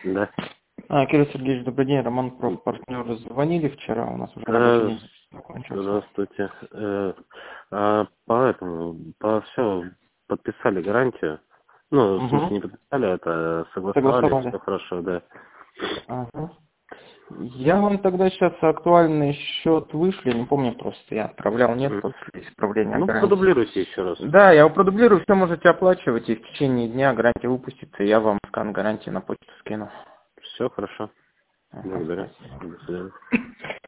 Да. Кирилл Сергеевич, добрый день. Роман, профпартнеры звонили вчера, у нас уже рабочий день закончился. Здравствуйте. По все подписали гарантию. Ну, в смысле, не подписали, это согласовали, все хорошо, да. Ага. Я вам тогда сейчас актуальный счет вышлю, не помню просто, я отправлял, нет после исправления гарантии. Продублируйте еще раз. Да, я его продублирую, все можете оплачивать, и в течение дня гарантия выпустится, и я вам скан гарантии на почту скину. Все хорошо. Благодарю. Спасибо. До свидания.